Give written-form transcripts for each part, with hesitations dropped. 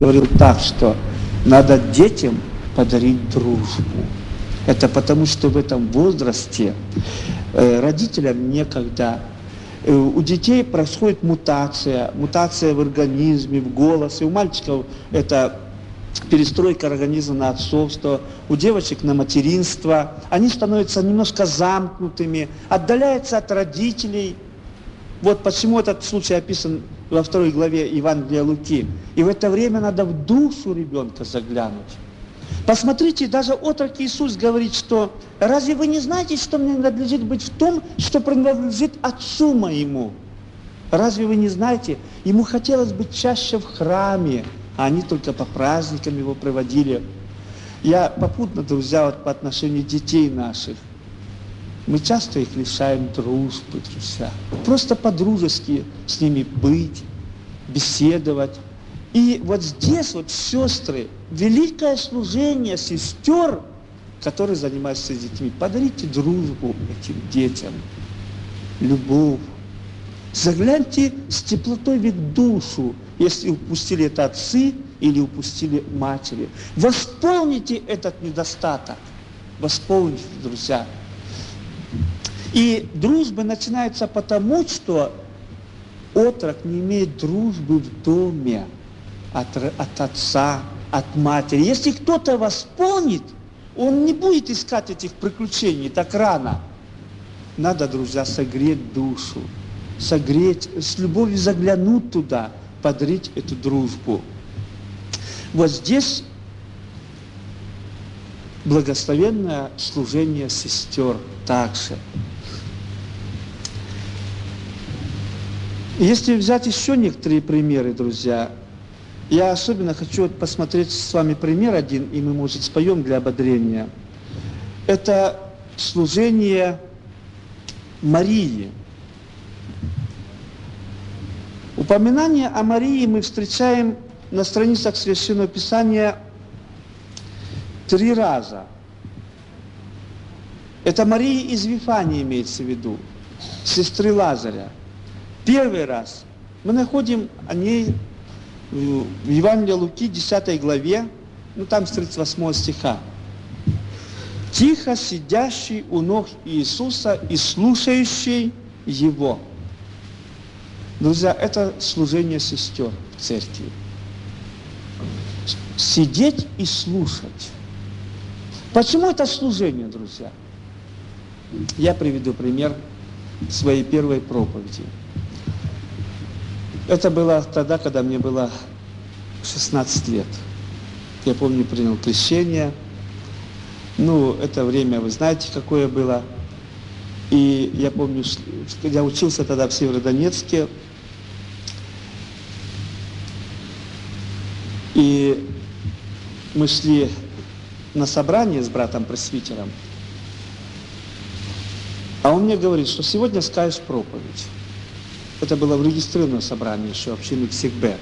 говорил так, что надо детям подарить дружбу. Это потому, что в этом возрасте родителям некогда. У детей происходит мутация в организме, в голосе. У мальчиков это перестройка организма на отцовство, у девочек на материнство. Они становятся немножко замкнутыми, отдаляются от родителей. Вот почему этот случай описан во 2 главе Евангелия Луки. И в это время надо в душу ребенка заглянуть. Посмотрите, даже отрок Иисус говорит, что разве вы не знаете, что мне надлежит быть в том, что принадлежит Отцу моему? Разве вы не знаете? Ему хотелось быть чаще в храме, а они только по праздникам его проводили. Я попутно, друзья, вот по отношению детей наших. Мы часто их лишаем дружбы, друзья. Просто по-дружески с ними быть, беседовать. И вот здесь вот, сестры, великое служение сестер, которые занимаются с детьми. Подарите дружбу этим детям, любовь. Загляньте с теплотой в их душу, если упустили это отцы или упустили матери. Восполните этот недостаток. Восполните, друзья. И дружба начинается потому, что отрок не имеет дружбы в доме от отца, от матери. Если кто-то восполнит, он не будет искать этих приключений так рано. Надо, друзья, согреть душу, согреть, с любовью заглянуть туда, подарить эту дружбу. Вот здесь благословенное служение сестер также. Если взять еще некоторые примеры, друзья, я особенно хочу посмотреть с вами пример один, и мы, может, споем для ободрения. Это служение Марии. Упоминание о Марии мы встречаем на страницах Священного Писания 3 раза. Это Мария из Вифании имеется в виду, сестры Лазаря. Первый раз мы находим о ней в Евангелии Луки, 10 главе, там с 38 стиха. «Тихо сидящий у ног Иисуса и слушающий Его». Друзья, это служение сестер в церкви. Сидеть и слушать. Почему это служение, друзья? Я приведу пример своей первой проповеди. Это было тогда, когда мне было 16 лет. Я помню, принял крещение. Это время, вы знаете, какое было. И я помню, что я учился тогда в Северодонецке. И мы шли на собрание с братом-пресвитером. А он мне говорит, что сегодня скажешь проповедь. Это было в регистрированном собрании еще общины КСИКБ.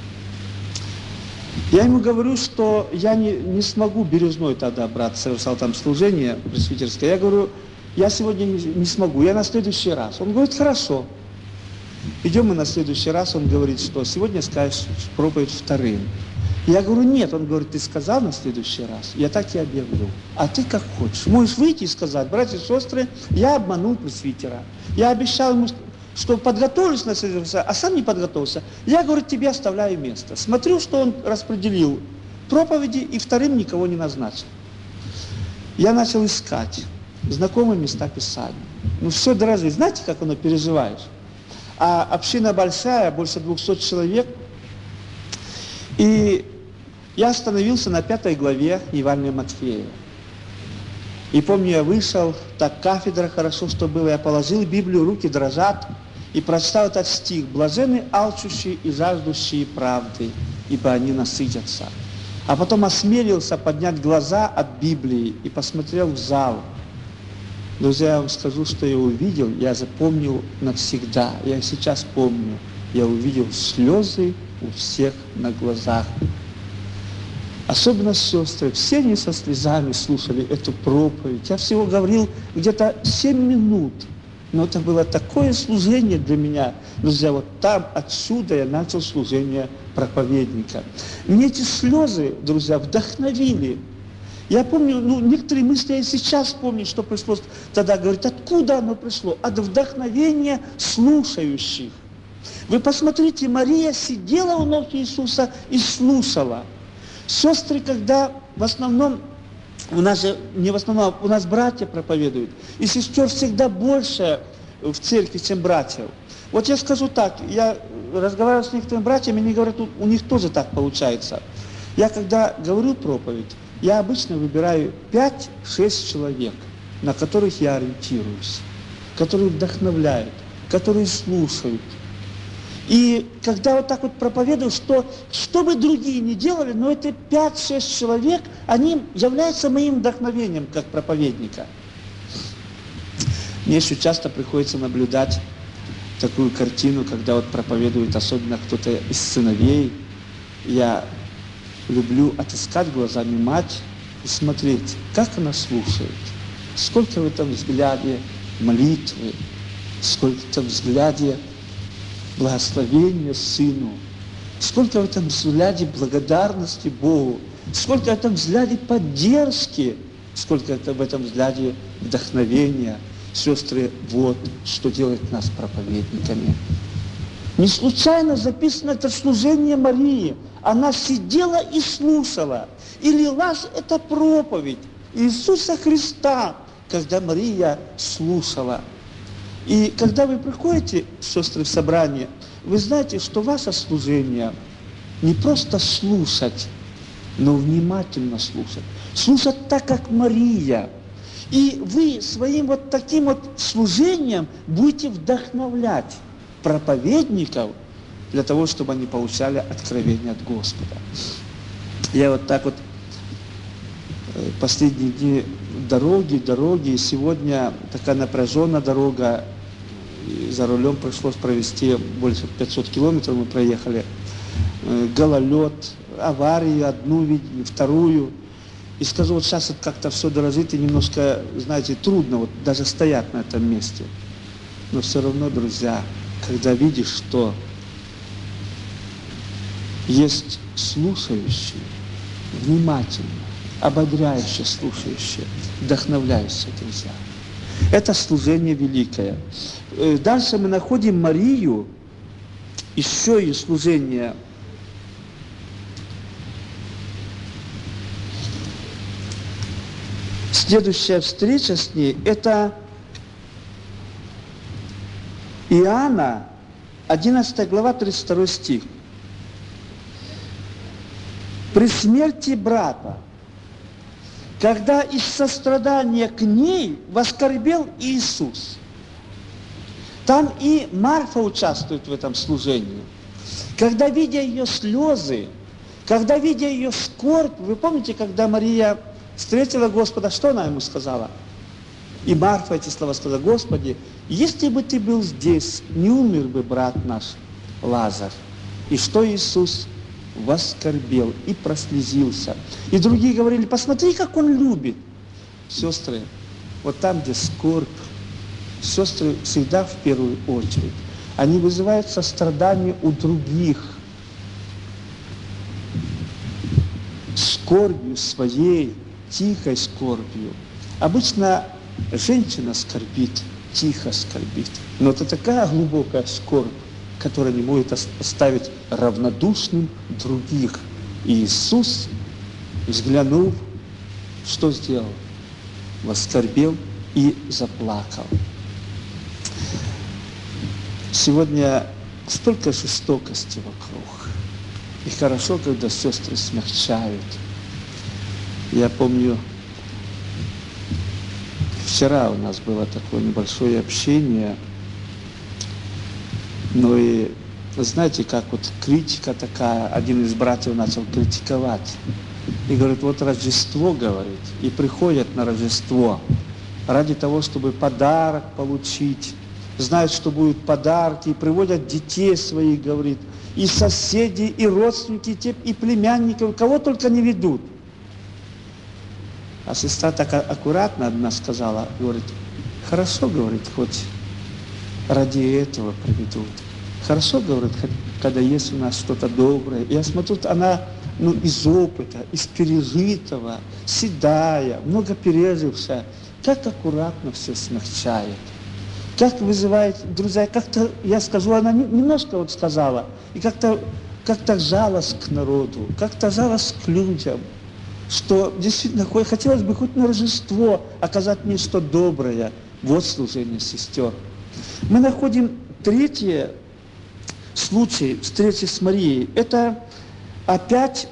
Я ему говорю, что я не смогу, Бережной тогда брат совершал там служение пресвитерское. Я говорю, я сегодня не смогу, я на следующий раз. Он говорит, хорошо. Идем мы на следующий раз, он говорит, что сегодня скажешь проповедь вторым. Я говорю, нет, он говорит, ты сказал на следующий раз, я так и объявлю. А ты как хочешь. Можешь выйти и сказать, братья и сестры, я обманул пресвитера. Я обещал ему, что подготовлюсь на следующий раз, а сам не подготовился. Я, говорю, тебе оставляю место. Смотрю, что он распределил проповеди и вторым никого не назначил. Я начал искать знакомые места Писания. Все дороже, знаете, как оно переживаешь? А община большая, больше 200 человек. И я остановился на 5 главе Евангелия Матфея. И помню, я вышел, так кафедра хорошо, что было, я положил Библию, руки дрожат, и прочитал этот стих. «Блаженны алчущие и жаждущие правды, ибо они насытятся». А потом осмелился поднять глаза от Библии и посмотрел в зал. Друзья, я вам скажу, что я увидел, я запомнил навсегда. Я сейчас помню. Я увидел слезы у всех на глазах. Особенно сестры, все они со слезами слушали эту проповедь. Я всего говорил где-то 7 минут. Но это было такое служение для меня. Друзья, вот там, отсюда я начал служение проповедника. Мне эти слезы, друзья, вдохновили. Я помню, некоторые мысли я сейчас помню, что пришло тогда. Говорит, откуда оно пришло? От вдохновения слушающих. Вы посмотрите, Мария сидела у ног Иисуса и слушала. Сестры, когда в основном, у нас же не в основном, у нас братья проповедуют, и сестер всегда больше в церкви, чем братьев. Вот я скажу так, я разговаривал с некоторыми братьями, они говорят, у них тоже так получается. Я когда говорю проповедь, я обычно выбираю 5-6 человек, на которых я ориентируюсь, которые вдохновляют, которые слушают. И когда вот так вот проповедую, что бы другие не делали, но это 5-6 человек, они являются моим вдохновением как проповедника. Мне еще часто приходится наблюдать такую картину, когда вот проповедует особенно кто-то из сыновей. Я люблю отыскать глазами мать и смотреть, как она слушает, сколько в этом взгляде молитвы, сколько в этом взгляде благословения сыну, сколько в этом взгляде благодарности Богу, сколько в этом взгляде поддержки, сколько в этом взгляде вдохновения. Сестры, вот что делает нас проповедниками. Не случайно записано это служение Марии. Она сидела и слушала. И лилась эта проповедь Иисуса Христа, когда Мария слушала. И когда вы приходите, сестры, в собрание, вы знаете, что ваше служение не просто слушать, но внимательно слушать. Слушать так, как Мария. И вы своим вот таким вот служением будете вдохновлять проповедников для того, чтобы они получали откровение от Господа. Я вот так вот последние дни дороги, и сегодня такая напряженная дорога, и за рулем пришлось провести больше 500 километров, мы проехали, гололед, аварии, одну видели, вторую. И скажу, вот сейчас это как-то все дорожит, и немножко, знаете, трудно вот даже стоять на этом месте. Но все равно, друзья, когда видишь, что есть слушающие, внимательно, ободряющие слушающие, вдохновляющие, друзья. Это служение великое. Дальше мы находим Марию, еще и служение. Следующая встреча с ней – это Иоанна, 11 глава, 32 стих. При смерти брата, когда из сострадания к ней воскорбел Иисус. Там и Марфа участвует в этом служении. Когда, видя ее слезы, когда, видя ее скорбь, вы помните, когда Мария встретила Господа, что она ему сказала? И Марфа эти слова сказала: Господи, если бы ты был здесь, не умер бы брат наш Лазарь. И что Иисус воскорбел и прослезился. И другие говорили: посмотри, как он любит. Сестры, вот там, где скорбь, сестры всегда в первую очередь, они вызывают сострадание у других. Скорбью своей, тихой скорбью. Обычно женщина скорбит, тихо скорбит. Но это такая глубокая скорбь, которая не может оставить равнодушным других. И Иисус, взглянув, что сделал? Воскорбел и заплакал. Сегодня столько жестокости вокруг. И хорошо, когда сестры смягчают. Я помню, вчера у нас было такое небольшое общение, но и знаете, как вот критика такая, один из братьев начал критиковать. И говорит: вот Рождество, говорит, и приходят на Рождество ради того, чтобы подарок получить, знают, что будут подарки, и приводят детей своих, говорит, и соседей, и родственники, и племянников, кого только не ведут. А сестра так аккуратно одна сказала, говорит: хорошо, говорит, хоть ради этого проведут. Хорошо, говорит, когда есть у нас что-то доброе. Я смотрю, она из опыта, из пережитого, седая, много пережившая, как аккуратно все смягчает. Как вызывает, друзья, как-то, я скажу, она немножко вот сказала, и как-то жалость к народу, как-то жалость к людям, что действительно хотелось бы хоть на Рождество оказать мне что доброе. Вот служение сестер. Мы находим третий случай встречи с Марией. Это опять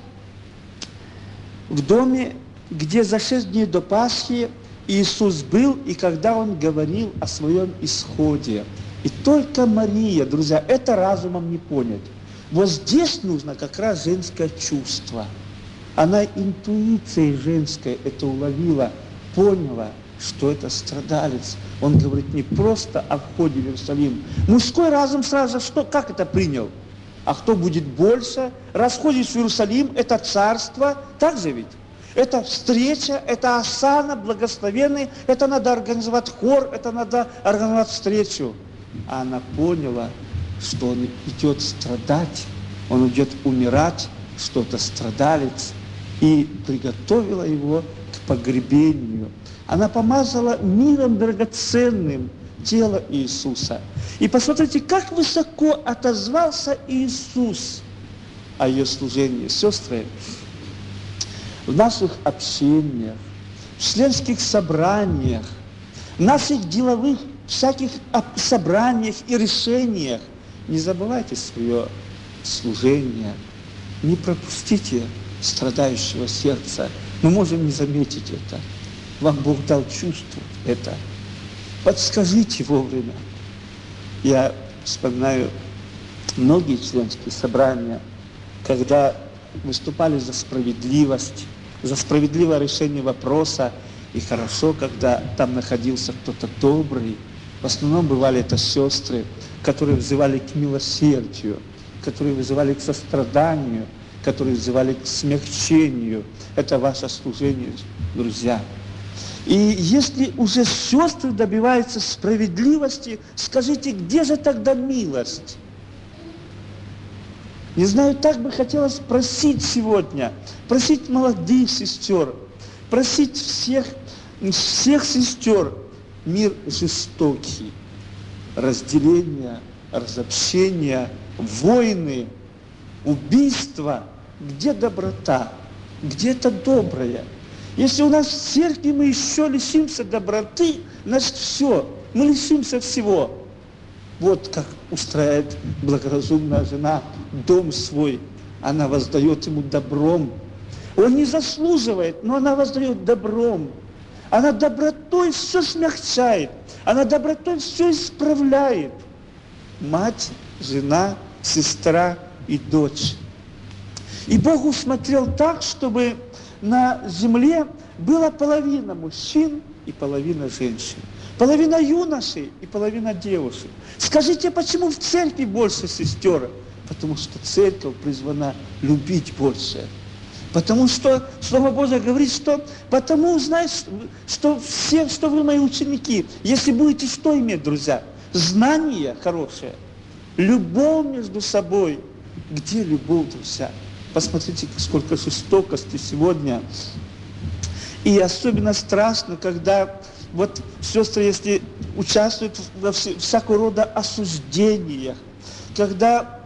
в доме, где за 6 дней до Пасхи Иисус был, и когда Он говорил о своем исходе. И только Мария, друзья, это разумом не понять. Вот здесь нужно как раз женское чувство. Она интуицией женской это уловила, поняла, что это страдалец. Он говорит не просто о входе в Иерусалим. Мужской разум сразу как это принял? А кто будет больше? Расходишь в Иерусалим, это царство, так же ведь? Это встреча, это осана, благословенный, это надо организовать хор, это надо организовать встречу. А она поняла, что он идет страдать, он идет умирать, что это страдалец, и приготовила его к погребению. Она помазала миром драгоценным тело Иисуса. И посмотрите, как высоко отозвался Иисус о ее служении. Сестры, в наших общениях, в членских собраниях, в наших деловых всяких собраниях и решениях не забывайте свое служение, не пропустите страдающего сердца. Мы можем не заметить это. Вам Бог дал чувствовать это. Подскажите вовремя. Я вспоминаю многие членские собрания, когда выступали за справедливость, за справедливое решение вопроса. И хорошо, когда там находился кто-то добрый. В основном бывали это сестры, которые вызывали к милосердию, которые вызывали к состраданию, которые вызывали к смягчению. Это ваше служение, друзья. И если уже сестры добиваются справедливости, скажите, где же тогда милость? Не знаю, так бы хотелось просить сегодня, просить молодых сестер, просить всех сестер. Мир жестокий, разделение, разобщение, войны, убийства. Где доброта? Где это доброе? Если у нас в церкви мы еще лишимся доброты, значит все, мы лишимся всего. Вот как устраивает благоразумная жена дом свой. Она воздает ему добром. Он не заслуживает, но она воздает добром. Она добротой все смягчает. Она добротой все исправляет. Мать, жена, сестра и дочь. И Бог усмотрел так, чтобы на земле была половина мужчин и половина женщин. Половина юношей и половина девушек. Скажите, почему в церкви больше сестер? Потому что церковь призвана любить больше. Потому что Слово Божие говорит, что потому, знаешь, что все, что вы мои ученики, если будете что иметь, друзья? Знание хорошее, любовь между собой. Где любовь, друзья? Посмотрите, сколько жестокости сегодня. И особенно страшно, когда вот сестры, если участвуют во всякого рода осуждениях, когда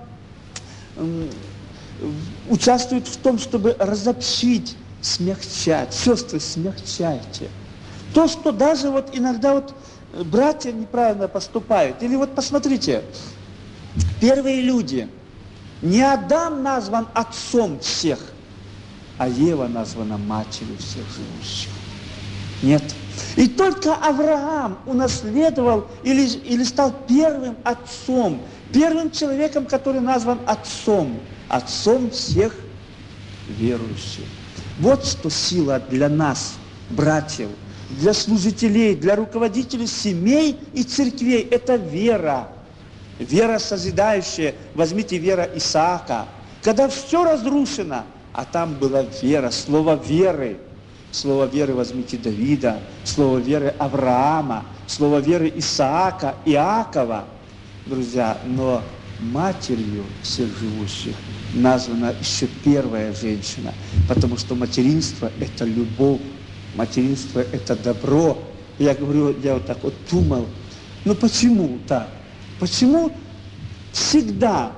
участвуют в том, чтобы разобщить, смягчать. Сестры, смягчайте. То, что даже вот иногда вот братья неправильно поступают. Или вот посмотрите, первые люди. Не Адам назван отцом всех, а Ева названа матерью всех живущих. Нет. И только Авраам унаследовал или стал первым отцом, первым человеком, который назван отцом всех верующих. Вот что сила для нас, братьев, для служителей, для руководителей семей и церквей. Это вера. Вера созидающая. Возьмите вера Исаака. Когда все разрушено, а там была вера, слово веры. Слово веры возьмите Давида, слово веры Авраама, слово веры Исаака, Иакова. друзья, но матерью всех живущих названа еще первая женщина, потому что материнство – это любовь, материнство – это добро. Я говорю, я вот так вот думал, ну почему так? Почему всегда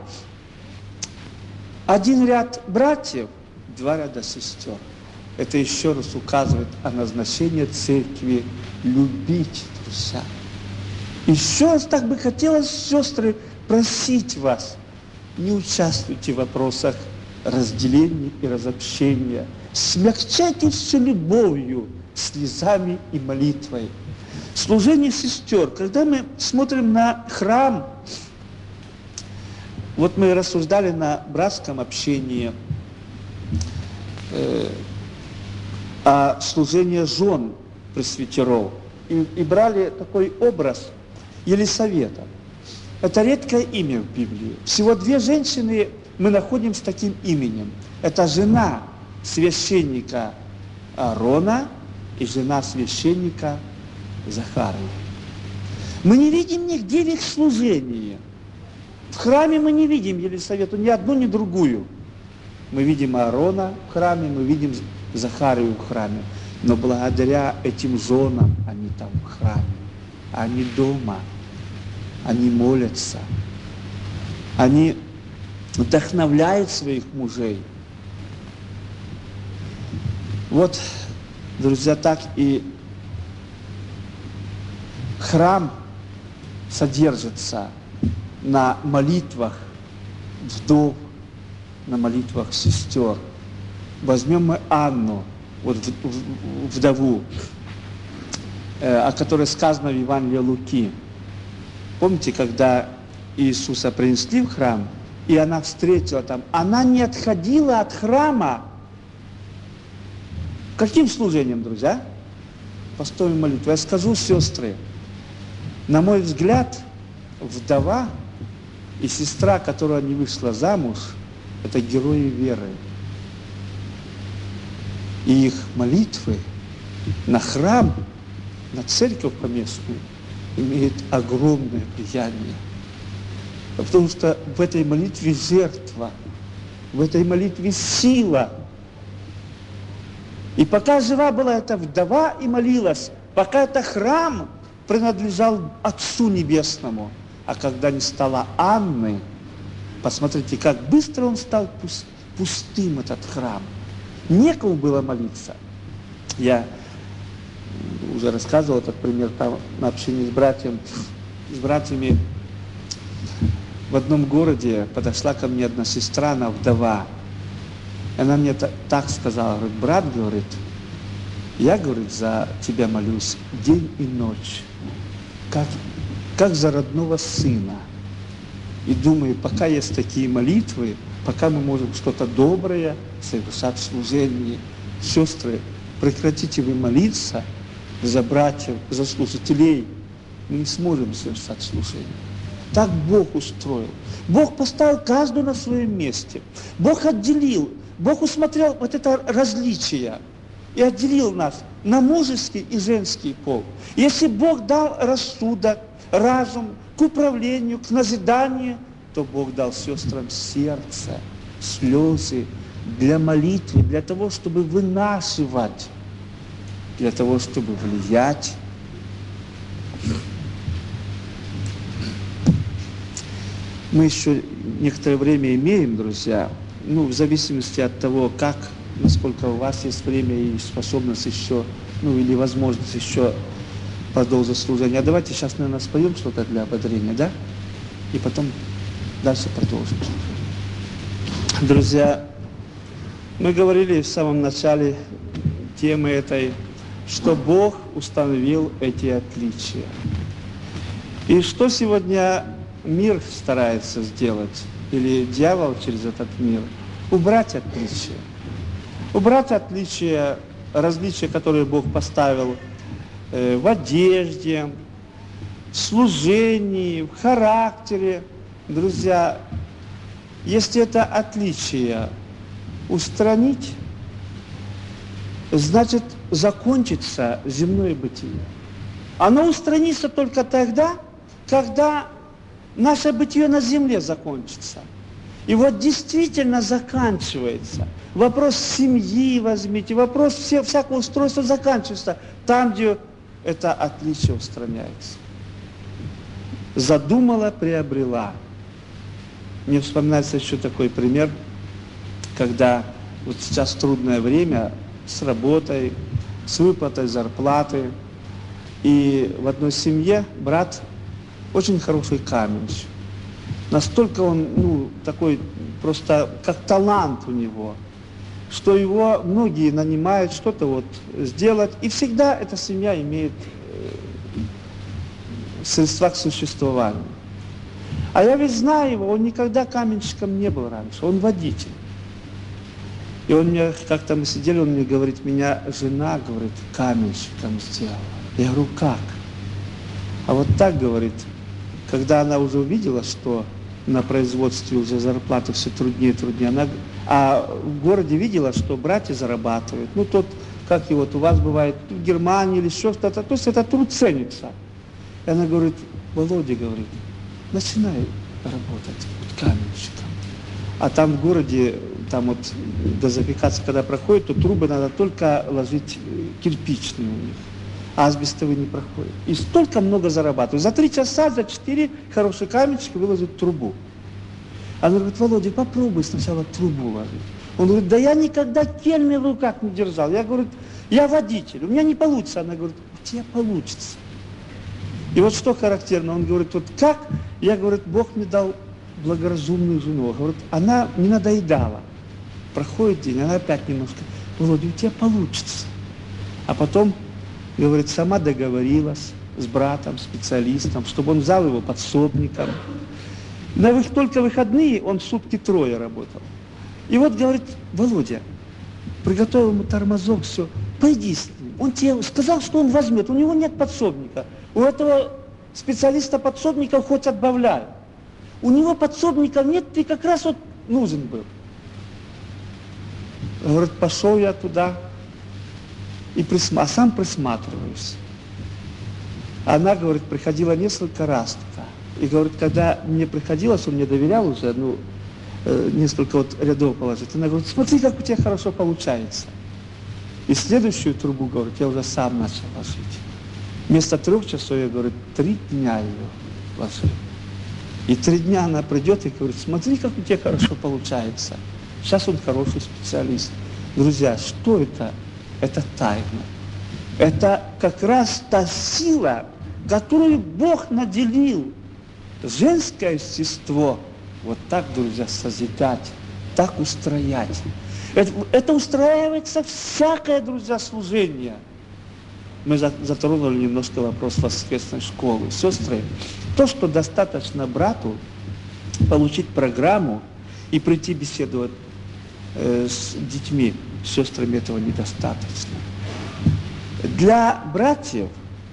один ряд братьев, два ряда сестер? Это еще раз указывает о назначении церкви любить, друзья. Еще раз так бы хотелось, сестры, просить вас, не участвуйте в вопросах разделения и разобщения. Смягчайте все любовью, слезами и молитвой. Служение сестер. Когда мы смотрим на храм, вот мы рассуждали на братском общении о служении жен пресвитеров и брали такой образ Елисавета. Это редкое имя в Библии. Всего две женщины мы находим с таким именем. Это жена священника Аарона и жена священника Захарии. Мы не видим нигде в их служении. В храме мы не видим Елисавету ни одну, ни другую. Мы видим Аарона в храме, мы видим Захарию в храме. Но благодаря этим женам они там в храме, они дома, они молятся, они вдохновляют своих мужей. Вот, друзья, так и храм содержится на молитвах вдов, на молитвах сестер. Возьмем мы Анну, вот вдову, о которой сказано в Евангелии Луки. Помните, когда Иисуса принесли в храм, и она встретила там, она не отходила от храма. Каким служением, друзья? Постом молитвы. Я скажу, сестры, на мой взгляд, вдова и сестра, которая не вышла замуж, это герои веры. И их молитвы на храм, на церковь поместную имеют огромное влияние. Потому что в этой молитве жертва, в этой молитве сила. И пока жива была эта вдова и молилась, пока это храм принадлежал Отцу Небесному, а когда не стало Анны, посмотрите, как быстро он стал пустым, этот храм. Некому было молиться. Я уже рассказывал этот пример там на общении с братьями. В одном городе подошла ко мне одна сестра, она вдова. Она мне так сказала, говорит, брат, говорит, я, говорит, за тебя молюсь день и ночь, как за родного сына. И думаю, пока есть такие молитвы, пока мы можем что-то доброе совершать в служении, сестры, прекратите вы молиться за братьев, за служителей, мы не сможем совершать служение. Так Бог устроил. Бог поставил каждую на своем месте. Бог отделил, Бог усмотрел вот это различие и отделил нас на мужеский и женский пол. Если Бог дал рассудок, разум к управлению, к назиданию, то Бог дал сестрам сердце, слезы для молитвы, для того, чтобы вынашивать, для того, чтобы влиять. Мы еще некоторое время имеем, друзья, в зависимости от того, насколько у вас есть время и способность еще, или возможность еще продолжить служение. А давайте сейчас, наверное, споем что-то для ободрения, да? И потом дальше продолжим. Друзья, мы говорили в самом начале темы этой, что Бог установил эти отличия. И что сегодня мир старается сделать, или дьявол через этот мир? Убрать отличия. Убрать отличия, различия, которые Бог поставил в одежде, в служении, в характере. Друзья, если это отличие устранить, значит закончится земное бытие. Оно устранится только тогда, когда наше бытие на земле закончится. И вот действительно заканчивается. Вопрос семьи возьмите, вопрос всякого устройства заканчивается там, где это отличие устраняется. Задумала, приобрела. Мне вспоминается еще такой пример, когда вот сейчас трудное время с работой, с выплатой зарплаты. И в одной семье брат очень хороший каменщик. Настолько он, такой, просто как талант у него, что его многие нанимают что-то вот сделать. И всегда эта семья имеет средства к существованию. А я ведь знаю его, он никогда каменщиком не был раньше, он водитель. И он мне, как-то мы сидели, он мне говорит, меня жена, говорит, каменщиком сделала. Я говорю, как? А вот так, говорит, когда она уже увидела, что на производстве уже зарплаты все труднее и труднее, а в городе видела, что братья зарабатывают. Тот, как и вот у вас бывает, в Германии или еще что-то, то есть это труд ценится. И она говорит, Володя, говорит, начинай работать каменщиком. А там в городе, там вот газификация, когда проходит, то трубы надо только ложить кирпичные у них. А асбестовые не проходят. И столько много зарабатывают. За 3 часа, за 4 хороший каменщик выложит трубу. Она говорит, Володя, попробуй сначала трубу ложить. Он говорит, да я никогда кельми в руках не держал. Я говорю, я водитель, у меня не получится. Она говорит, у тебя получится. И вот что характерно, он говорит, вот как? Я, говорит, Бог мне дал благоразумную жену. Говорит, она не надоедала. Проходит день, она опять немножко, Володя, у тебя получится. А потом, говорит, сама договорилась с братом, специалистом, чтобы он взял его подсобником. Только выходные он сутки 3 работал. И вот, говорит, Володя, приготовил ему тормозок, все, пойди с ним. Он тебе сказал, что он возьмет, у него нет подсобника. У этого специалиста подсобников хоть отбавляю. У него подсобников нет, ты как раз вот нужен был. Говорит, пошел я туда и сам присматриваюсь. Она, говорит, приходила несколько раз туда. И, говорит, когда мне приходилось, он мне доверял уже, несколько вот рядов положить. Она говорит, смотри, как у тебя хорошо получается. И следующую трубу, говорит, я уже сам начал ложить. Вместо 3 часов, я, говорю, 3 дня ее ложил. И 3 дня она придет и говорит, смотри, как у тебя хорошо получается. Сейчас он хороший специалист. Друзья, что это? Это тайна. Это как раз та сила, которую Бог наделил. Женское естество. Вот так, друзья, созидать, так устроять. Это устраивается всякое, друзья, служение. Мы затронули немножко вопрос воскресной школы. Сестры, то, что достаточно брату получить программу и прийти беседовать с детьми, с сестрами, этого недостаточно. Для братьев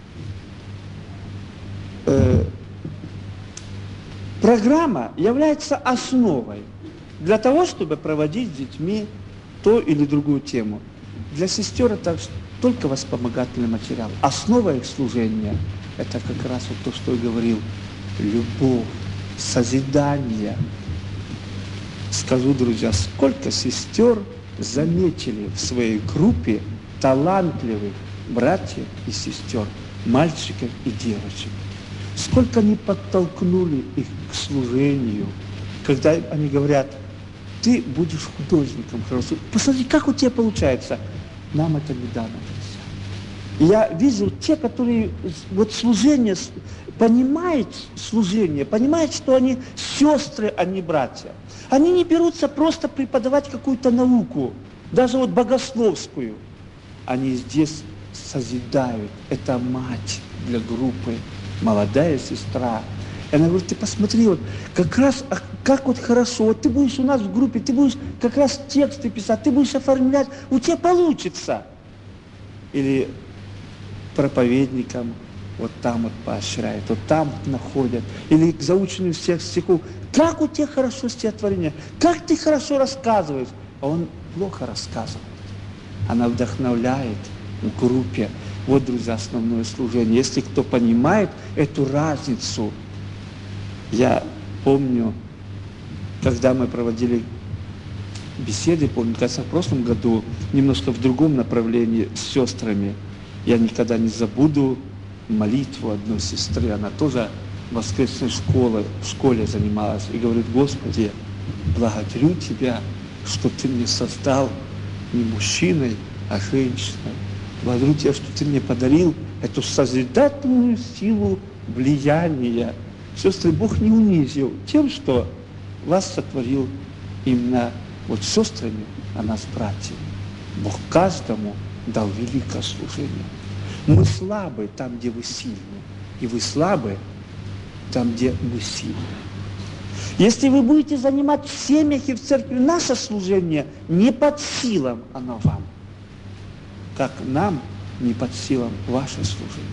программа является основой для того, чтобы проводить с детьми ту или другую тему. Для сестер это только воспомогательный материал. Основа их служения – это как раз вот то, что я говорил, любовь, созидание. Скажу, друзья, сколько сестер заметили в своей группе талантливых братьев и сестер, мальчиков и девочек. Сколько они подтолкнули их к служению, когда они говорят, ты будешь художником хорошо. Посмотри, как у тебя получается. Нам это не дано. И я видел те, которые вот служение, понимают служение, понимают, что они сестры, а не братья. Они не берутся просто преподавать какую-то науку, даже вот богословскую. Они здесь созидают. Это мать для группы, молодая сестра. И она говорит, ты посмотри, вот как раз, как вот хорошо, вот ты будешь у нас в группе, ты будешь как раз тексты писать, ты будешь оформлять, у тебя получится. Или проповедникам вот там вот поощряет, вот там находят. Или к заучению всех стихов. Как у тебя хорошо стихотворение, как ты хорошо рассказываешь. А он плохо рассказывает. Она вдохновляет в группе. Вот, друзья, основное служение. Если кто понимает эту разницу, Я помню, когда мы проводили беседы, помню, кажется, в прошлом году, немножко в другом направлении с сестрами, я никогда не забуду молитву одной сестры. Она тоже в воскресной школе занималась. И говорит: Господи, благодарю Тебя, что Ты мне создал не мужчиной, а женщиной. Благодарю Тебя, что Ты мне подарил эту созидательную силу влияния. Сестры, Бог не унизил тем, что вас сотворил именно вот сестрами, а нас братьями. Бог каждому дал великое служение. Мы слабы там, где вы сильны, и вы слабы там, где мы сильны. Если вы будете занимать в семьях и в церкви наше служение, не под силам оно вам, как нам не под силам ваше служение.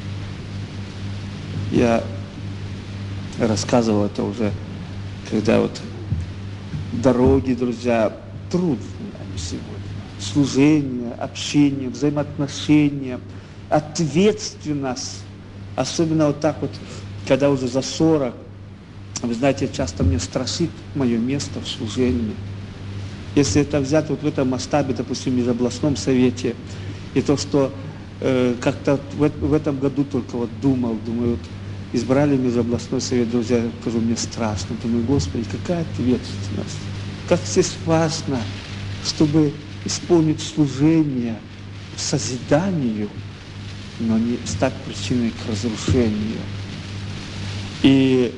Я рассказывал это уже, когда вот дороги, друзья, трудные они сегодня. Служение, общение, взаимоотношения, ответственность. Особенно вот так вот, когда уже за 40, вы знаете, часто мне страшит мое место в служении. Если это взять вот в этом масштабе, допустим, в межобластном совете, и то, что как-то в этом году только вот думаю, вот избрали межобластной совет, друзья, я скажу, мне страшно. Думаю, Господи, какая ответственность. Как здесь важно, чтобы исполнить служение созиданию, но не стать причиной к разрушению. И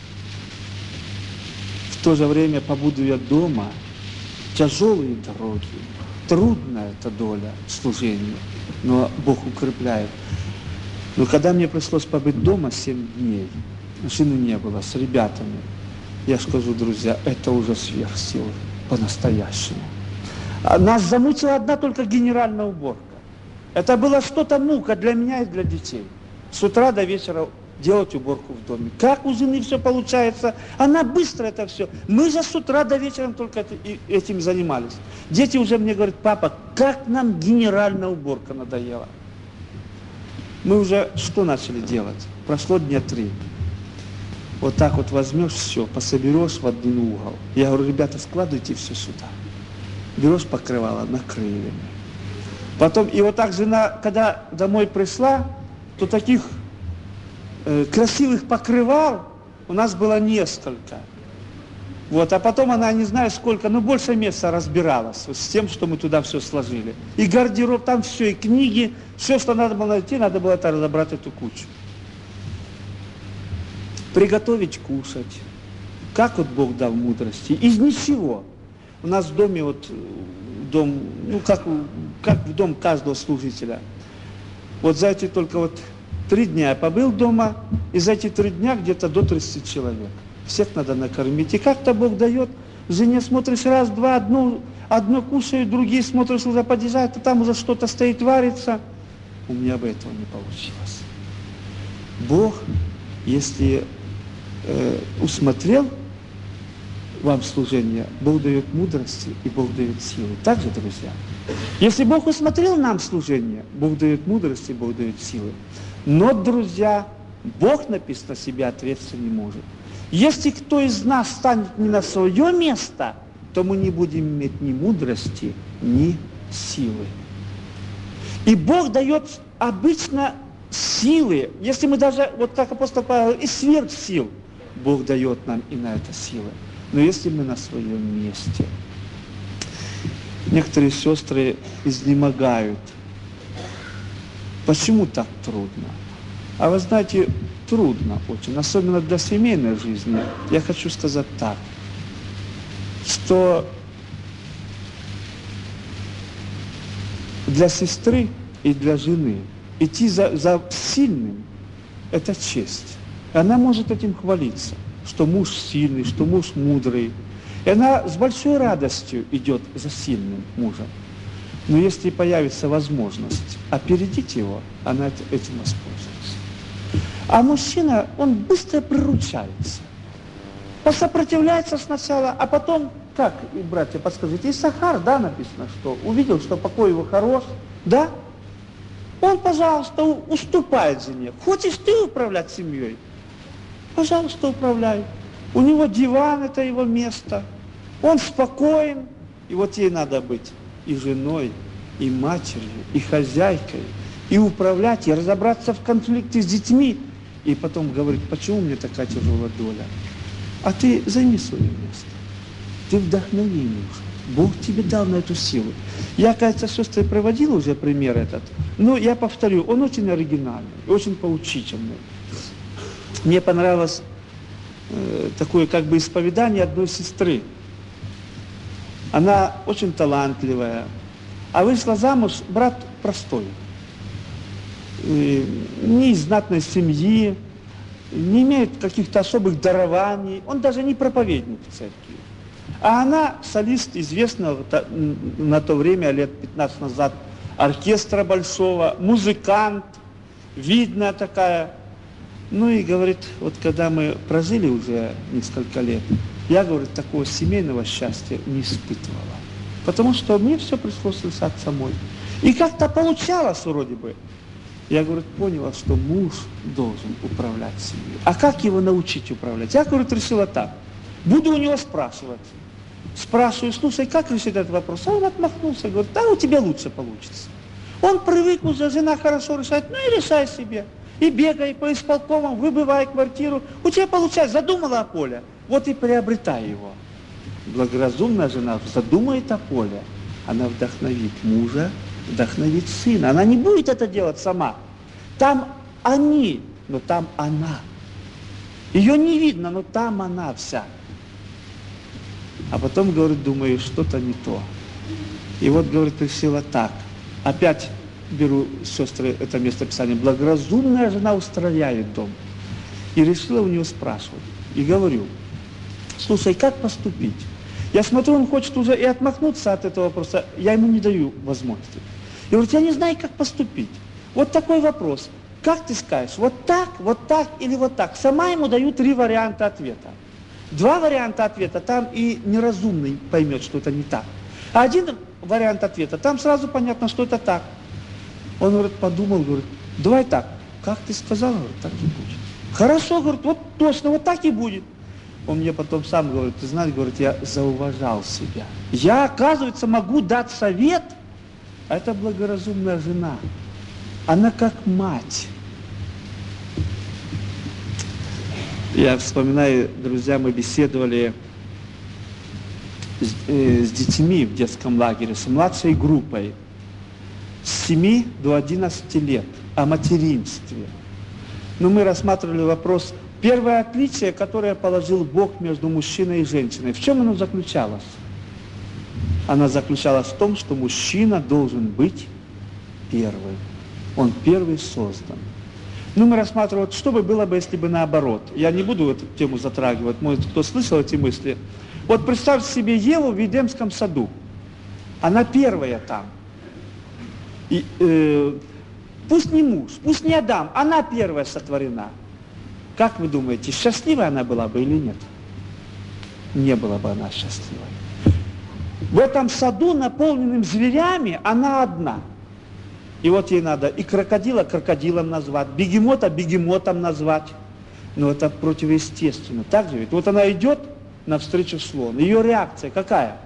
в то же время побуду я дома, тяжелые дороги, трудная эта доля служения, но Бог укрепляет. Но когда мне пришлось побыть дома 7 дней, жены не было, с ребятами, я скажу, друзья, это уже сверхсилы, по-настоящему. Нас замучила одна только генеральная уборка. Это было что-то мука для меня и для детей. С утра до вечера делать уборку в доме. Как у жены все получается? Она быстро это все. Мы же с утра до вечера только этим занимались. Дети уже мне говорят: папа, как нам генеральная уборка надоела. Мы уже что начали делать? Прошло дня 3. Вот так вот возьмешь все, пособерешь в один угол. Я говорю: ребята, складывайте все сюда. Берешь покрывало, накрыли. Потом, и вот так жена, когда домой пришла, то таких красивых покрывал у нас было несколько. Вот, а потом она, не знаю сколько, но больше месяца разбиралась с тем, что мы туда все сложили. И гардероб, там все, и книги, все, что надо было найти, надо было это разобрать, эту кучу. Приготовить кушать. Как вот Бог дал мудрости? Из ничего. У нас в доме, вот, дом, ну как в дом каждого служителя. Вот за эти только вот 3 дня я побыл дома, и за эти 3 дня где-то до 30 человек. Всех надо накормить. И как-то Бог дает, жене смотришь, раз, два, одно кушают, другие смотришь, уже подъезжают, а там уже что-то стоит, варится. У меня бы этого не получилось. Бог, если усмотрел вам служение, Бог дает мудрости и Бог дает силы. Так же, друзья? Если Бог усмотрел нам служение, Бог дает мудрости, Бог дает силы. Но, друзья, Бог, написано, себя ответственно не может. Если кто из нас станет не на свое место, то мы не будем иметь ни мудрости, ни силы. И Бог дает обычно силы, если мы даже, вот как апостол Павел, и сверх сил, Бог дает нам и на это силы. Но если мы на своем месте, некоторые сестры изнемогают. Почему так трудно? А вы знаете, трудно очень, особенно для семейной жизни. Я хочу сказать так, что для сестры и для жены идти за сильным – это честь. Она может этим хвалиться, что муж сильный, что муж мудрый. И она с большой радостью идет за сильным мужем. Но если появится возможность опередить его, она этим воспользуется. А мужчина, он быстро приручается. Посопротивляется сначала, а потом, как, братья, подскажите, Исахар, да, написано, что увидел, что покой его хорош, да? Он, пожалуйста, уступает жене. Хочешь ты управлять семьей? Пожалуйста, управляй. У него диван, это его место. Он спокоен. И вот ей надо быть и женой, и матерью, и хозяйкой, и управлять, и разобраться в конфликте с детьми. И потом говорить, почему мне такая тяжелая доля? А ты займи свое место. Ты вдохнови мужа. Бог тебе дал на эту силу. Я, кажется, сестры проводил уже пример этот. Но я повторю, он очень оригинальный, очень поучительный. Мне понравилось такое как бы исповедание одной сестры. Она очень талантливая, а вышла замуж брат простой. Не из знатной семьи, не имеет каких-то особых дарований, он даже не проповедник в церкви. А она солист известного на то время, лет 15 назад, оркестра большого, музыкант, видная такая. Ну и говорит, вот когда мы прожили уже несколько лет, я, говорит, такого семейного счастья не испытывала. Потому что мне все пришлось решать самой. И как-то получалось вроде бы. Я, говорит, поняла, что муж должен управлять семьей. А как его научить управлять? Я, говорит, решила так. Буду у него спрашивать. Спрашиваю, слушай, как решить этот вопрос? А он отмахнулся, говорит, да, у тебя лучше получится. Он привык уже, жена хорошо решает, ну и решай себе. И бегай по исполкомам, выбывай квартиру. У тебя получается, задумала о поле, вот и приобретай его. Благоразумная жена задумает о поле, она вдохновит мужа, вдохновит сына. Она не будет это делать сама. Там они, но там она. Ее не видно, но там она вся. А потом, говорит, думаю, что-то не то. И вот, говорит, решила так. Опять беру, сестры, это место Писания. Благоразумная жена устрояет дом. И решила у него спрашивать. И говорю, слушай, как поступить? Я смотрю, он хочет уже и отмахнуться от этого вопроса. Я ему не даю возможности. Я говорю, я не знаю, как поступить. Вот такой вопрос. Как ты скажешь? Вот так или вот так? Сама ему даю 3 варианта ответа. 2 варианта ответа, там и неразумный поймет, что это не так. А 1 вариант ответа, там сразу понятно, что это так. Он, говорит, подумал, говорит, давай так. Как ты сказал, говорит, так и будет. Хорошо, говорит, вот точно, вот так и будет. Он мне потом сам говорит, ты знаешь, говорит, я зауважал себя. Я, оказывается, могу дать совет, а это благоразумная жена. Она как мать. Я вспоминаю, друзья, мы беседовали с детьми в детском лагере, с младшей группой, с 7 до 11 лет, о материнстве. Но мы рассматривали вопрос, первое отличие, которое положил Бог между мужчиной и женщиной. В чем оно заключалось? Оно заключалось в том, что мужчина должен быть первым. Он первый создан. Ну, мы рассматриваем, что бы было бы, если бы наоборот. Я не буду эту тему затрагивать, может, кто слышал эти мысли. Вот представьте себе Еву в Эдемском саду. Она первая там. И, пусть не муж, пусть не Адам, она первая сотворена. Как вы думаете, счастливой она была бы или нет? Не была бы она счастливой. В этом саду, наполненным зверями, она одна. И вот ей надо и крокодила крокодилом назвать, бегемота бегемотом назвать. Но это противоестественно. Так же ведь? Вот она идет навстречу слону. Ее реакция какая?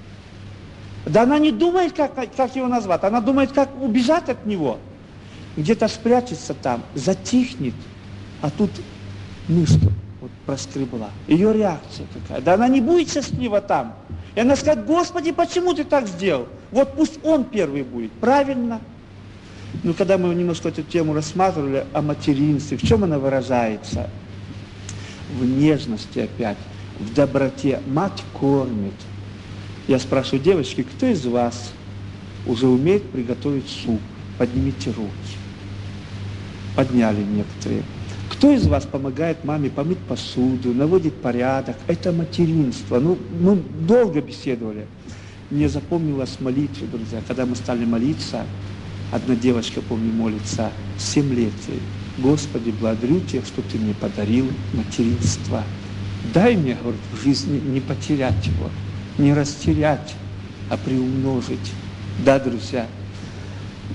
Да она не думает, как его назвать. Она думает, как убежать от него. Где-то спрячется там, затихнет. А тут мышка вот проскребла. Ее реакция какая? Да она не будет счастлива там. И она скажет, Господи, почему ты так сделал? Вот пусть он первый будет. Правильно? Ну, когда мы немножко эту тему рассматривали о материнстве, в чем она выражается? В нежности опять, в доброте. Мать кормит. Я спрашиваю, девочки, кто из вас уже умеет приготовить суп? Поднимите руки. Подняли некоторые. Кто из вас помогает маме помыть посуду, наводит порядок? Это материнство. Ну, мы долго беседовали. Мне запомнилась молитва, друзья. Когда мы стали молиться, одна девочка, помню, молится 7 лет. Господи, благодарю Тебя, что Ты мне подарил материнство. Дай мне, говорит, в жизни не потерять его, не растерять, а приумножить. Да, друзья,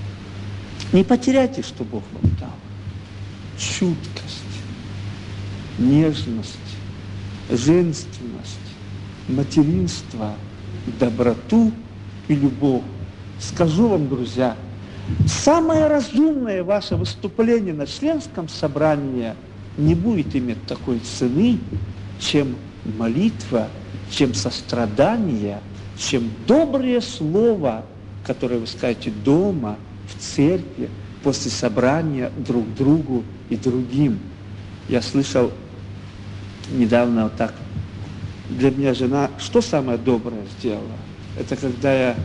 не потеряйте, что Бог вам дал. Чуткость, нежность, женственность, материнство, доброту и любовь. Скажу вам, друзья, самое разумное ваше выступление на членском собрании не будет иметь такой цены, чем молитва, чем сострадание, чем доброе слово, которое вы скажете дома, в церкви, после собрания друг другу и другим. Я слышал недавно вот так, для меня жена, что самое доброе сделала? Это когда я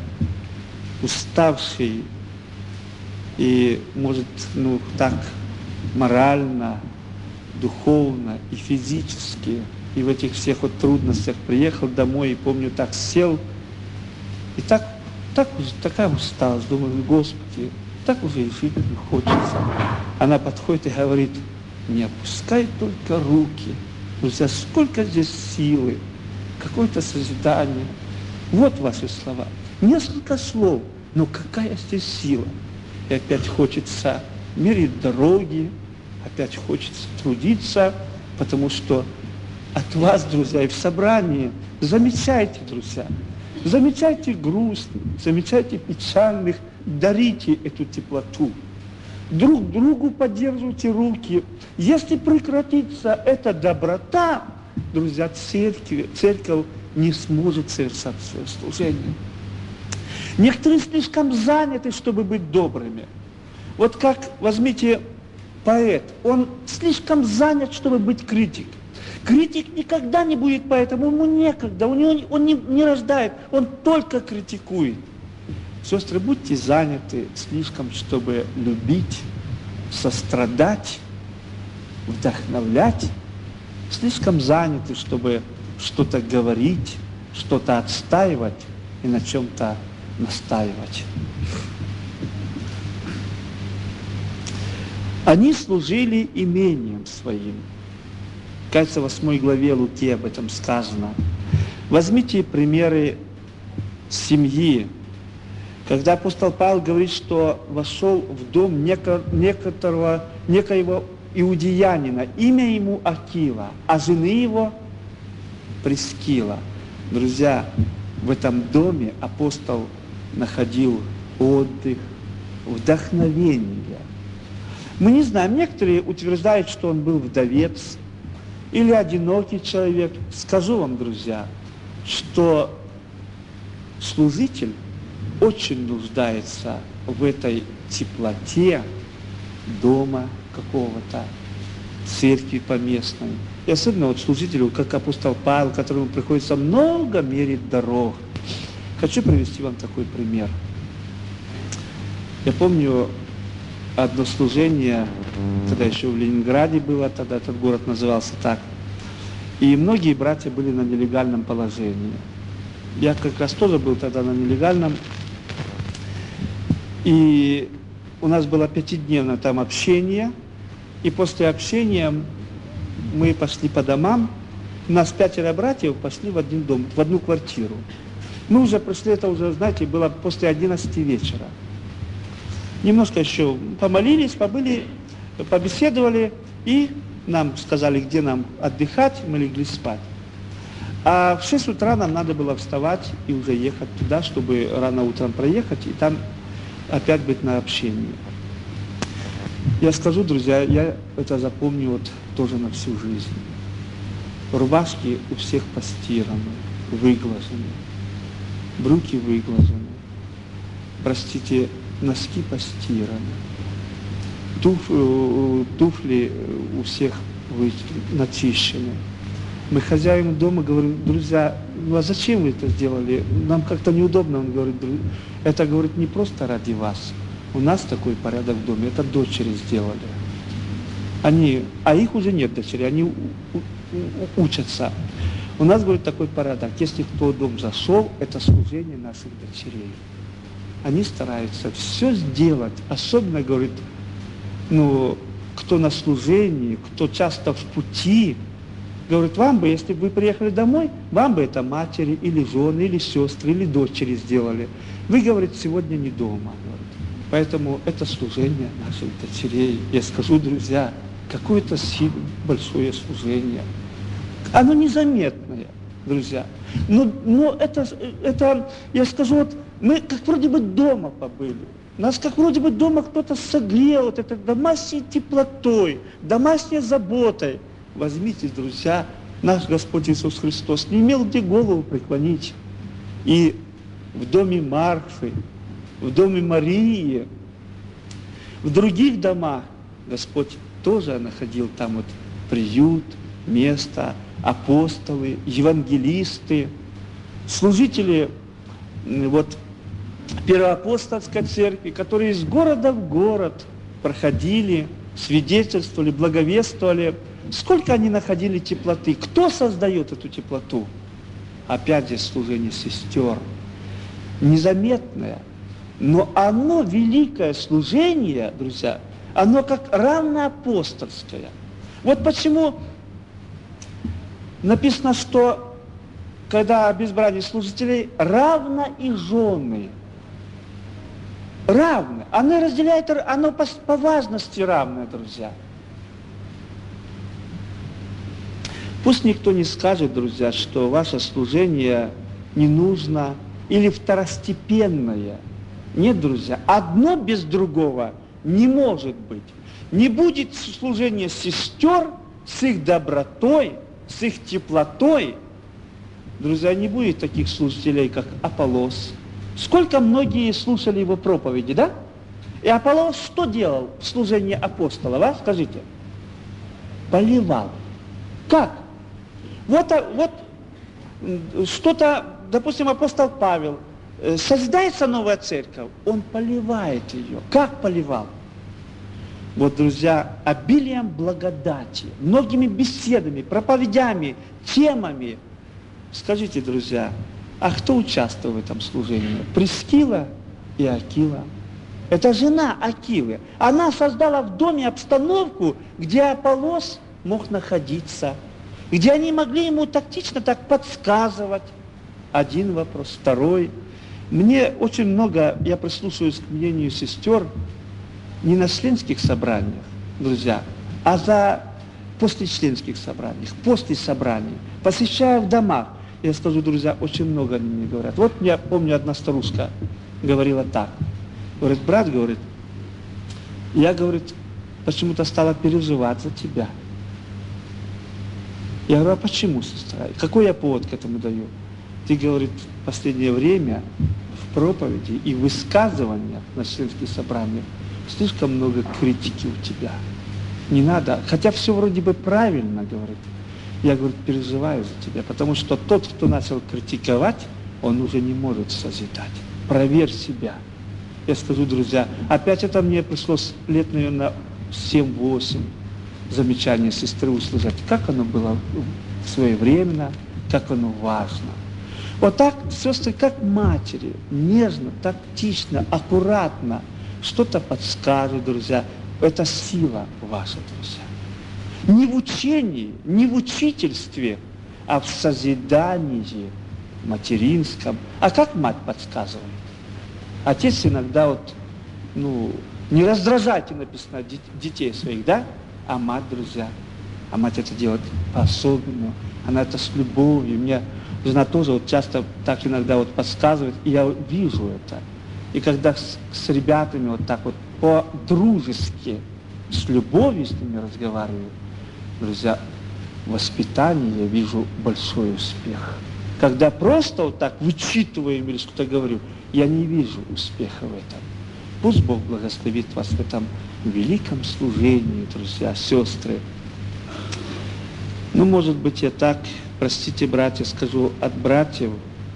уставший и, может, так морально, духовно и физически, и в этих всех вот трудностях приехал домой, и помню, так сел, и такая усталость, думаю, Господи, так уже и жить не хочется. Она подходит и говорит: не опускай только руки, друзья, сколько здесь силы, какое-то созидание. Вот ваши слова. Несколько слов, но какая здесь сила. И опять хочется мерить дороги, опять хочется трудиться, потому что от вас, друзья, и в собрании замечайте, друзья, замечайте грустных, замечайте печальных, дарите эту теплоту. Друг другу поддерживайте руки. Если прекратится эта доброта, друзья, церковь не сможет совершать свое служение. Некоторые слишком заняты, чтобы быть добрыми. Вот как, возьмите, поэт, он слишком занят, чтобы быть критиком. Критик никогда не будет поэтом, ему некогда, он не рождает, он только критикует. Сестры, будьте заняты слишком, чтобы любить, сострадать, вдохновлять, слишком заняты, чтобы что-то говорить, что-то отстаивать и на чем-то настаивать. Они служили имением своим. Кажется, в 8 главе Луки об этом сказано. Возьмите примеры семьи. Когда апостол Павел говорит, что вошел в дом некоего иудеянина, имя ему Акила, а жены его Прискила. Друзья, в этом доме апостол находил отдых, вдохновение. Мы не знаем, некоторые утверждают, что он был вдовец или одинокий человек. Скажу вам, друзья, что служитель очень нуждается в этой теплоте дома какого-то, церкви поместной. И особенно вот служителю, как апостол Павел, которому приходится много мерить дорог. Хочу привести вам такой пример. Я помню одно служение, когда еще в Ленинграде было, тогда этот город назывался так. И многие братья были на нелегальном положении. Я как раз тоже был тогда на нелегальном. И у нас было 5-дневное там общение. И после общения мы пошли по домам. У нас 5 братьев пошли в один дом, в одну квартиру. Мы уже пришли, это уже, знаете, было после 11 вечера. Немножко еще помолились, побыли, побеседовали, и нам сказали, где нам отдыхать, мы легли спать. А в 6 утра нам надо было вставать и уже ехать туда, чтобы рано утром проехать, и там опять быть на общении. Я скажу, друзья, я это запомню вот тоже на всю жизнь. Рубашки у всех постираны, выглажены, брюки выглажены, простите, носки постираны, туфли у всех начищены. Мы хозяину дома говорим: друзья, ну а зачем вы это сделали? Нам как-то неудобно. Он говорит: это, говорит, не просто ради вас. У нас такой порядок в доме, это дочери сделали. А их уже нет дочерей, они учатся. У нас, говорит, такой порядок. Если кто в дом зашел, это служение наших дочерей. Они стараются все сделать. Особенно, говорит, кто на служении, кто часто в пути. Говорит, вам бы, если бы вы приехали домой, вам бы это матери, или жены, или сестры, или дочери сделали. Вы, говорит, сегодня не дома. Говорит. Поэтому это служение наших дочерей. Я скажу, друзья, какое-то большое служение. Оно незаметное, друзья. Но это, я скажу, вот мы как вроде бы дома побыли. Нас как вроде бы дома кто-то согрел, вот этой домашней теплотой, домашней заботой. Возьмите, друзья, наш Господь Иисус Христос не имел где голову преклонить. И в доме Марфы, в доме Марии, в других домах Господь тоже находил там вот приют, место, апостолы, евангелисты, служители вот Первоапостольской церкви, которые из города в город проходили, свидетельствовали, благовествовали. Сколько они находили теплоты? Кто создает эту теплоту? Опять же, служение сестер. Незаметное, но оно, великое служение, друзья, оно как равноапостольское. Вот почему написано, что когда об избрании служителей равно и жены. Равны. Оно разделяет, оно по важности равное, друзья. Пусть никто не скажет, друзья, что ваше служение не нужно или второстепенное. Нет, друзья, одно без другого не может быть. Не будет служения сестер с их добротой, с их теплотой. Друзья, не будет таких служителей, как Аполлос. Сколько многие слушали его проповеди, да? И Аполлос что делал в служении апостолов, а? Скажите. Поливал. Как? Вот что-то, допустим, апостол Павел, созидается новая церковь, он поливает ее. Как поливал? Вот, друзья, обилием благодати, многими беседами, проповедями, темами. Скажите, друзья, а кто участвовал в этом служении? Прискила и Акила. Это жена Акилы. Она создала в доме обстановку, где Аполлос мог находиться, где они могли ему тактично так подсказывать. Один вопрос, второй. Мне очень много, я прислушиваюсь к мнению сестер, не на членских собраниях, друзья, а после членских собраниях, после собраний, посещая в домах. Я скажу, друзья, очень много они мне говорят. Вот я помню, одна старушка говорила так. Говорит, брат, говорит, я, говорит, почему-то стала переживать за тебя. Я говорю, а почему, сестра? Какой я повод к этому даю? Ты, говорит, в последнее время в проповеди и высказываниях на членских собраниях слишком много критики у тебя. Не надо, хотя все вроде бы правильно, говорит. Я, говорит, переживаю за тебя, потому что тот, кто начал критиковать, он уже не может созидать. Проверь себя. Я скажу, друзья, опять это мне пришлось лет, наверное, 7-8 замечания сестры услышать, как оно было своевременно, как оно важно. Вот так, сестры, как матери, нежно, тактично, аккуратно, что-то подскажут, друзья. Это сила ваша, друзья. Не в учении, не в учительстве, а в созидании материнском. А как мать подсказывает? Отец иногда вот, не раздражайте, написано, детей своих, да? А мать, друзья, а мать это делает по-особенному. Она это с любовью. Мне жена тоже вот часто так иногда вот подсказывает, и я вижу это. И когда с ребятами вот так вот по-дружески, с любовью с ними разговариваю, друзья, в воспитании я вижу большой успех. Когда просто вот так вычитываем или что-то говорю, я не вижу успеха в этом. Пусть Бог благословит вас в этом великом служении, друзья, сестры. Может быть, я так, простите, братья, скажу от братьев,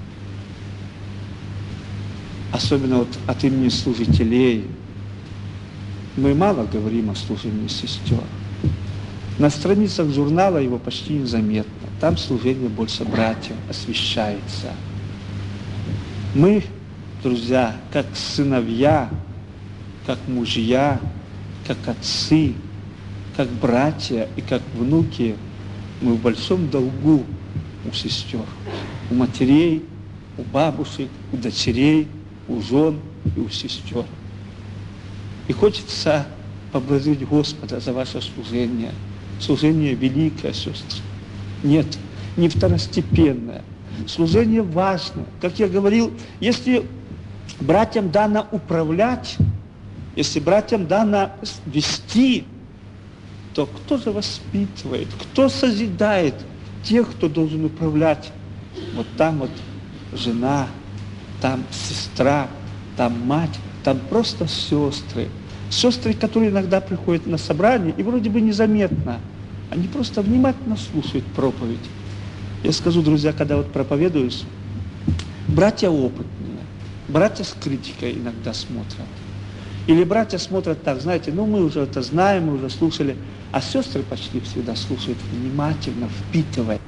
особенно вот от имени служителей, мы мало говорим о служении сестер. На страницах журнала его почти незаметно. Там служение больше братьев освещается. Мы, друзья, как сыновья, как мужья, как отцы, как братья и как внуки, мы в большом долгу у сестер, у матерей, у бабушек, у дочерей, у жен и у сестер. И хочется поблагодарить Господа за ваше служение. Служение великое, сестры. Нет, не второстепенное. Служение важно. Как я говорил, если братьям дано управлять, если братьям дано вести, то кто же воспитывает, кто созидает тех, кто должен управлять? Вот там вот жена, там сестра, там мать, там просто сестры. Сестры, которые иногда приходят на собрание, и вроде бы незаметно, они просто внимательно слушают проповедь. Я скажу, друзья, когда вот проповедуешь, братья опытные, братья с критикой иногда смотрят. Или братья смотрят так, знаете, ну мы уже это знаем, мы уже слушали, а сестры почти всегда слушают внимательно, впитывая.